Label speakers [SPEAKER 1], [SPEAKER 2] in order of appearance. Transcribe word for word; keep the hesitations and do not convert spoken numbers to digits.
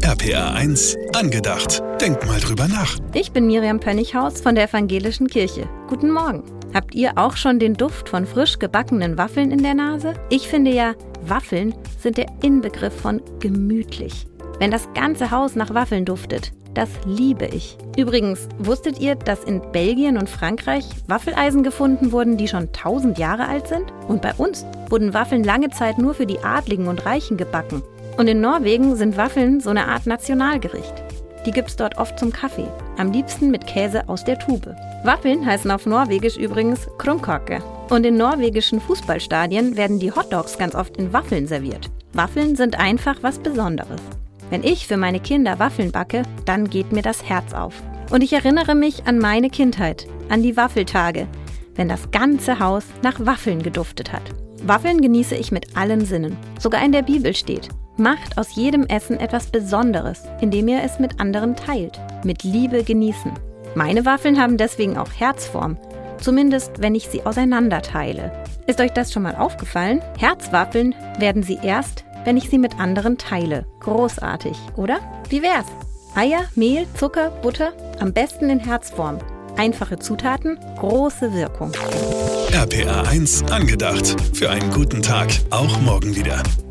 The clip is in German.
[SPEAKER 1] R P R eins angedacht. Denk mal drüber nach.
[SPEAKER 2] Ich bin Miriam Pönnighaus von der Evangelischen Kirche. Guten Morgen. Habt ihr auch schon den Duft von frisch gebackenen Waffeln in der Nase? Ich finde ja, Waffeln sind der Inbegriff von gemütlich. Wenn das ganze Haus nach Waffeln duftet, das liebe ich. Übrigens, wusstet ihr, dass in Belgien und Frankreich Waffeleisen gefunden wurden, die schon tausend Jahre alt sind? Und bei uns wurden Waffeln lange Zeit nur für die Adligen und Reichen gebacken. Und in Norwegen sind Waffeln so eine Art Nationalgericht. Die gibt's dort oft zum Kaffee, am liebsten mit Käse aus der Tube. Waffeln heißen auf Norwegisch übrigens krumkake. Und in norwegischen Fußballstadien werden die Hotdogs ganz oft in Waffeln serviert. Waffeln sind einfach was Besonderes. Wenn ich für meine Kinder Waffeln backe, dann geht mir das Herz auf. Und ich erinnere mich an meine Kindheit, an die Waffeltage, wenn das ganze Haus nach Waffeln geduftet hat. Waffeln genieße ich mit allen Sinnen. Sogar in der Bibel steht: Macht aus jedem Essen etwas Besonderes, indem ihr es mit anderen teilt. Mit Liebe genießen. Meine Waffeln haben deswegen auch Herzform. Zumindest, wenn ich sie auseinander teile. Ist euch das schon mal aufgefallen? Herzwaffeln werden sie erst, wenn ich sie mit anderen teile. Großartig, oder? Wie wär's? Eier, Mehl, Zucker, Butter, am besten in Herzform. Einfache Zutaten, große Wirkung.
[SPEAKER 1] R P R eins angedacht. Für einen guten Tag, auch morgen wieder.